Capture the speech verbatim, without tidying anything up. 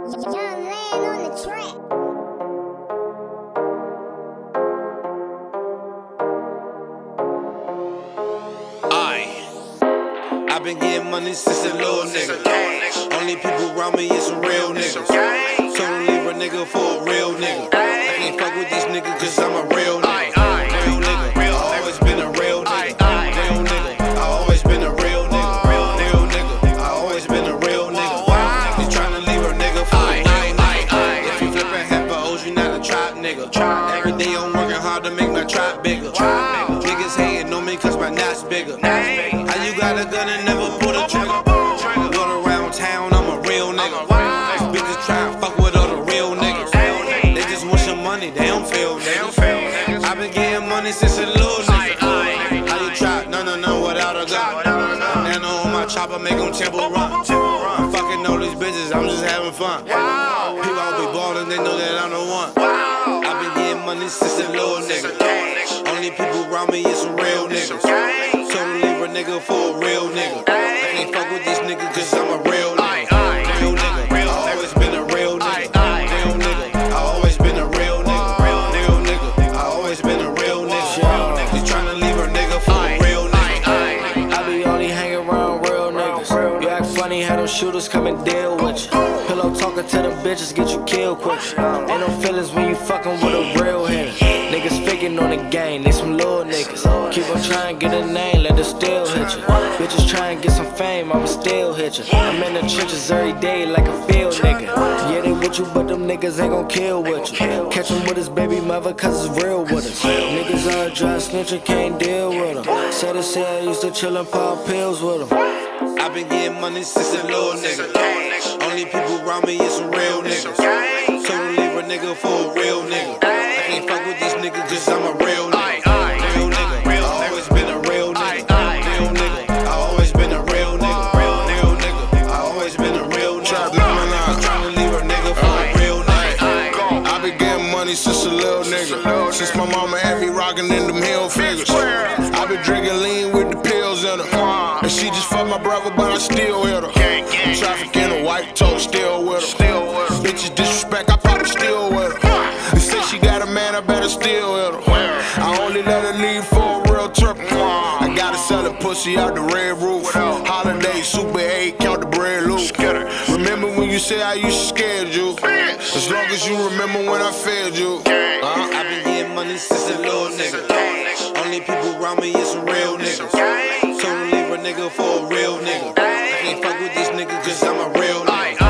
Young Land on the track. I, I've been getting money since a little nigga. Only people around me is some real niggas. So don't leave a nigga for a real nigga. I can't fuck with these niggas cause I'm a real nigga. Real nigga, I always been a real nigga. Real nigga, I always been a real nigga. Real nigga, I always been a real nigga. You tryna leave a nigga for a real nigga. If you flippin' half a O's, you not a trap nigga. Every day I'm working hard to make my trap bigger. Niggas hating on me cause my knot's bigger. How you got a gun and never pull the trigger? Going around town, I'm a real nigga. These bitches try and fuck with other real niggas. They just want some money, they don't feel niggas. I've been getting money since a little nigga. How you trap? No, no, no, without a gun. Nano on my chopper, make them temple run. I'm fucking all these bitches, I'm just having fun. People all be ballin', they know that I'm the one. I've been getting money since a little nigga. Only people around me is some real niggas. So don't leave a nigga for a real nigga. I can't fuck with these niggas cause I'm a real nigga. Real nigga, I always been a real nigga. Real nigga, I always been a real nigga. Real nigga, I always been a real nigga. You tryna leave a nigga for a real nigga. I be only hanging around real niggas. You act funny, had them shooters come and deal with you. Pillow talking to them bitches, get you killed quick. Ain't no feelings when you fucking with a real hitter. Niggas faking on the game, they some little niggas. Keep on trying to get a name, let it still hit you. Bitches trying to get some fame, I'ma still hit you. I'm in the trenches every day like a field nigga. Yeah, they with you, but them niggas ain't gon' kill with you. Catch him with his baby mother, cause it's real with us. Niggas out dry snitching, can't deal with them. Said his I used to chill and pop pills with them. I've been getting money since a little nigga. Only people around me is some real niggas. So don't leave a nigga for a real nigga. I can't fuck with these niggas cause I'm a real nigga. Real nigga, I always been a real nigga. Real nigga, I always been a real nigga. Real nigga, I always been a real nigga. I'm tryna leave a nigga for a real nigga. I been getting money since a little nigga. Since my mama had me rockin' in them hill figures. I been drinking lean with the pills in her. And she just fucked my brother, but I still hit her. Traffic in a white toe, still with her. Bitches disrespect, I probably still with her. They say she got a man, I better still hit her. I only let her leave for a real trip. I gotta sell a pussy out the red roof. Holiday, super eight, count the bread loose. Remember when you said I used to scare you? As long as you remember when I failed you. Uh-huh. I've been getting money since a little nigga. Only people around me is some real niggas. So don't leave a nigga for a real nigga. I can't fuck with these niggas cause I'm a real nigga.